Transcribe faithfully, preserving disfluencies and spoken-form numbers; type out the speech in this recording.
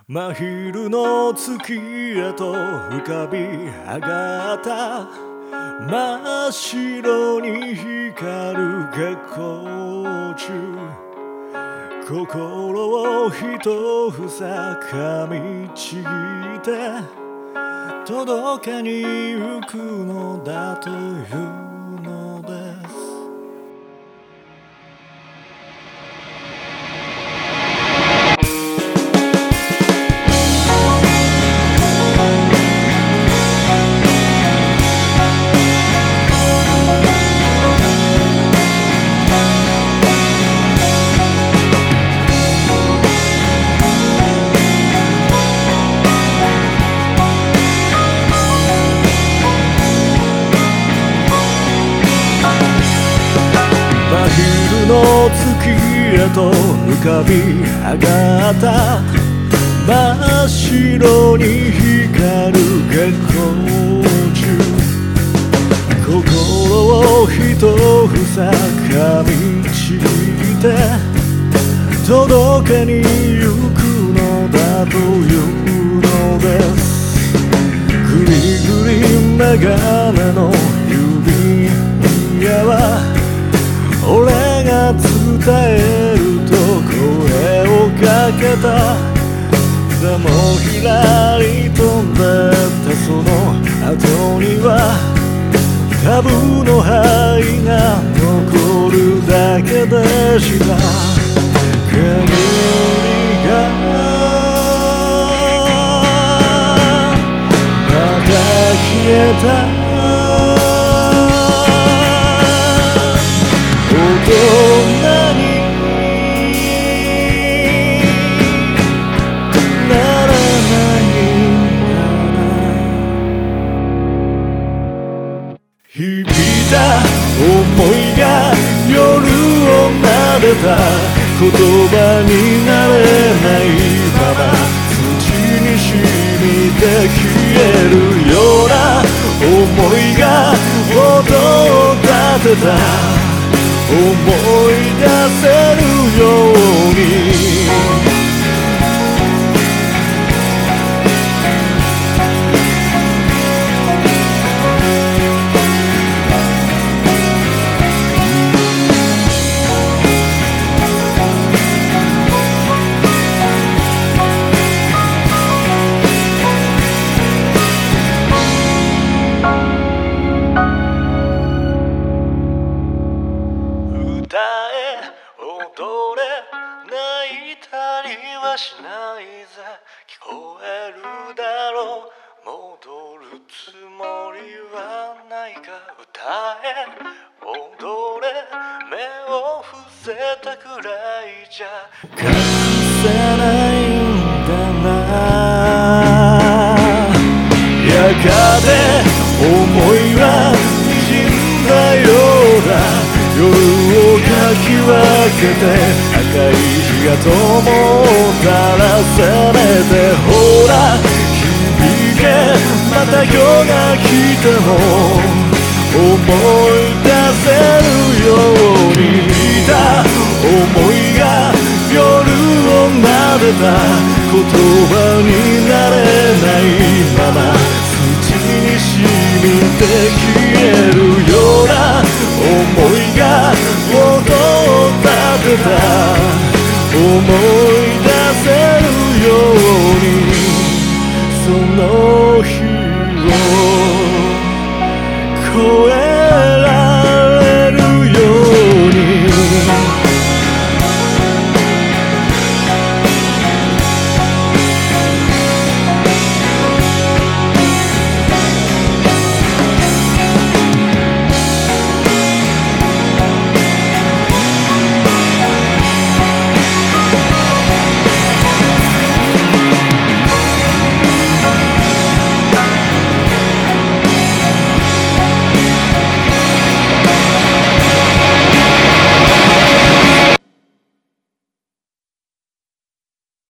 真昼の月へと浮かび上がった真っ白に光る月光中、心を一房噛みちぎって届けに行くのだというのです。の月へと浮かび上がった真っ白に光る月光中、心を一房噛みちぎって届けに行くのだというのです。ぐりぐり眼鏡の指輪は俺が伝えると声をかけた。でもひらり飛んでったその後にはタブの灰が残るだけでした。煙がまた消えた。大人にならないなら、響いた想いが夜を撫でた。言葉になれないまま土に染みて消えるような想いが音を立てた。思い出せるように歌え踊れ泣いたりはしないぜ。聞こえるだろう戻るつもりはないか。歌え踊れ目を伏せたくらいじゃ隠せないんだな。やがて思いは滲んだようだ。夜をかき分けて赤い日が灯ったらせめてほら響け。また夜が来ても思い出せるように。見た想いが夜を撫でた。言葉になれないまま土に染みて消えるような思いが音を立てた。思い